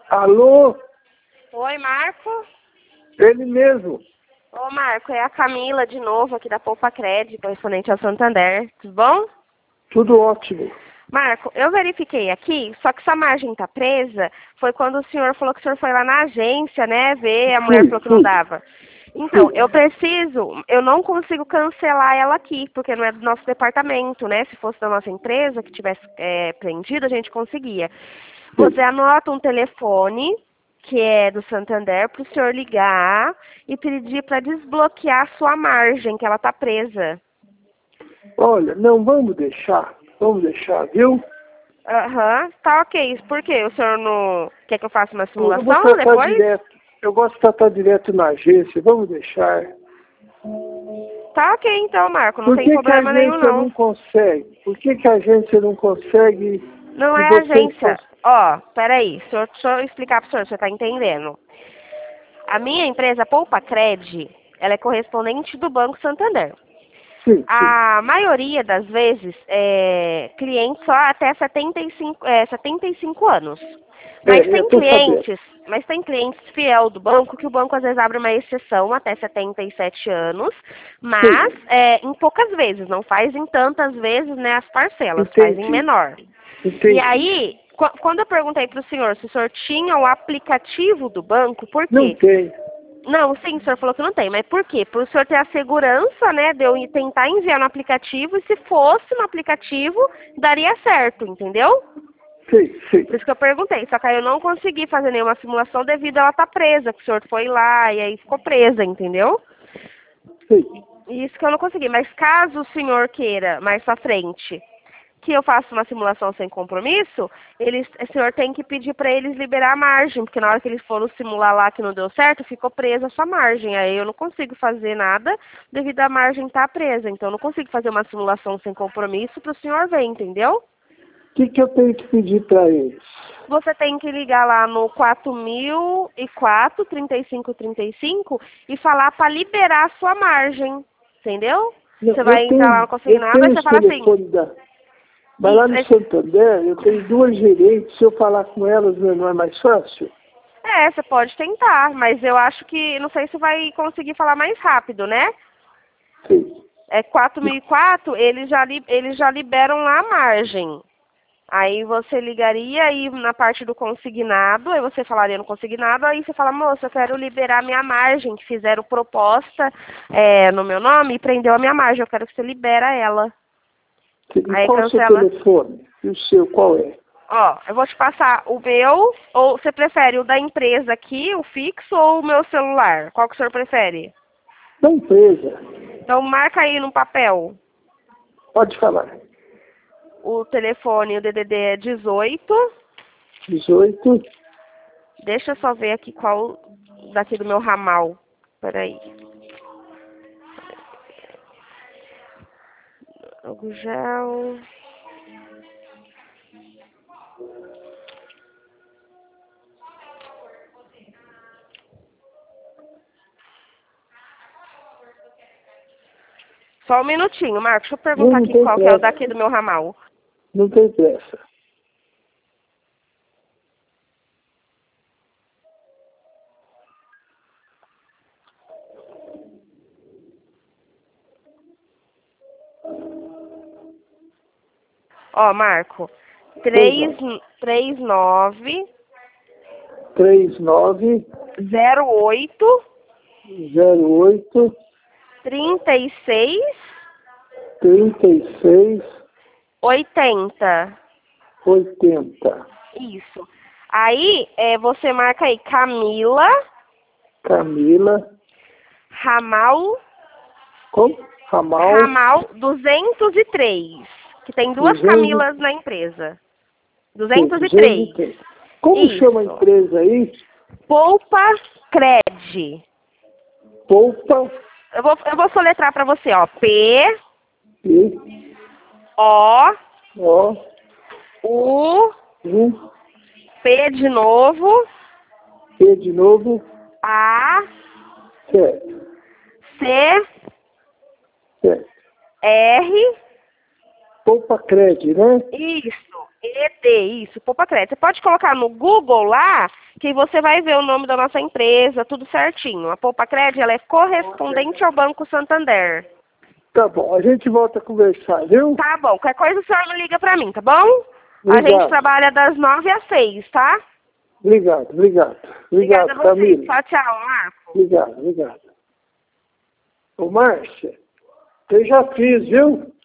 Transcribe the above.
Alô? Oi, Marco. Ele mesmo. Ô, Marco, é a Camila de novo aqui da Poupa Crédito, correspondente ao Santander. Tudo bom? Tudo ótimo. Marco, eu verifiquei aqui, só que sua margem tá presa. Foi quando o senhor falou que o senhor foi lá na agência, né, ver, a mulher falou que não dava. Então, eu não consigo cancelar ela aqui, porque não é do nosso departamento, né? Se fosse da nossa empresa que tivesse prendido, a gente conseguia. Você anota um telefone, que é do Santander, para o senhor ligar e pedir para desbloquear a sua margem, que ela tá presa. Olha, não, vamos deixar, viu? Aham, tá ok. Por quê? O senhor não quer que eu faça uma Eu vou simulação tratar depois? direto. Eu gosto de tratar direto na agência, vamos deixar. Tá ok então, Marco, não Por tem que que a problema nenhum agência não. não consegue? Por que que a agência não consegue Não e é vocês agência. Ó, peraí, deixa eu explicar pro senhor, você tá entendendo. A minha empresa, Poupa Cred, ela é correspondente do Banco Santander. Sim. A maioria das vezes, clientes só até 75 anos. Mas Eu tem tô sabendo. clientes fiel do banco, que o banco às vezes abre uma exceção até 77 anos, mas Sim. em poucas vezes, não faz em tantas vezes, né, as parcelas, faz em Entendi. menor. E aí, quando eu perguntei para o senhor tinha o aplicativo do banco, por Não quê? tem. Não, sim, o senhor falou que não tem, mas por quê? Para o senhor ter a segurança, né, de eu tentar enviar no aplicativo, e se fosse no aplicativo, daria certo, entendeu? Sim. Por isso que eu perguntei, só que aí eu não consegui fazer nenhuma simulação devido a ela estar presa, que o senhor foi lá e aí ficou presa, entendeu? Sim. Isso que eu não consegui, mas caso o senhor queira, mais pra frente, que eu faça uma simulação sem compromisso, o senhor tem que pedir para eles liberar a margem, porque na hora que eles foram simular lá que não deu certo, ficou presa a sua margem. Aí eu não consigo fazer nada devido à margem estar presa. Então eu não consigo fazer uma simulação sem compromisso para o senhor ver, entendeu? O que eu tenho que pedir para eles? Você tem que ligar lá no 4004 3535 e falar para liberar a sua margem, entendeu? Não, Você vai entrar lá, não consegue eu nada, tenho aí você os fala assim, telefones da... Mas lá no Santander, eu tenho duas gerentes, se eu falar com elas, não é mais fácil? você pode tentar, mas eu acho que, não sei se vai conseguir falar mais rápido, né? Sim. 4004, eles já liberam lá a margem. Aí você ligaria aí na parte do consignado, aí você falaria no consignado, aí você fala, moça, eu quero liberar minha margem, que fizeram proposta no meu nome e prendeu a minha margem, eu quero que você libera ela. E Aí qual é o seu cancela. telefone? E o seu, qual é? Ó, eu vou te passar o meu, ou você prefere o da empresa aqui, o fixo, ou o meu celular? Qual que o senhor prefere? Da empresa. Então marca aí no papel. Pode falar. O telefone, o DDD é 18. 18. Deixa eu só ver aqui qual daqui do meu ramal. Peraí. Álcool gel. Só um minutinho, Marcos. Deixa eu perguntar Não aqui tem qual que é o pressa. daqui do meu ramal. Não tem pressa. Ó, Marco. Pois não. 39 39 08 08 36 36 80. 80. Isso. Aí, você marca aí Camila Camila. Ramal Como? Ramal. Ramal 203. Que tem duas 200. Camilas na empresa. Sim, 203. 203. Como Isso. chama a empresa aí? Poupa Cred. Poupa. Eu vou soletrar para você, ó. P E. O O. U U. P de novo P de novo. A Certo. C Certo. R. Poupa Cred, né? Isso. ED, isso, Poupacred. Você pode colocar no Google lá, que você vai ver o nome da nossa empresa, tudo certinho. A Poupacred, ela é correspondente ao Banco Santander. Tá bom, a gente volta a conversar, viu? Tá bom, qualquer coisa o senhor me liga pra mim, tá bom? Obrigado. A gente trabalha das 9 às 6, tá? Obrigado. Obrigada a você. Camila. Tchau, tchau, Marco. Obrigado. Ô, Márcia, eu já fiz, viu?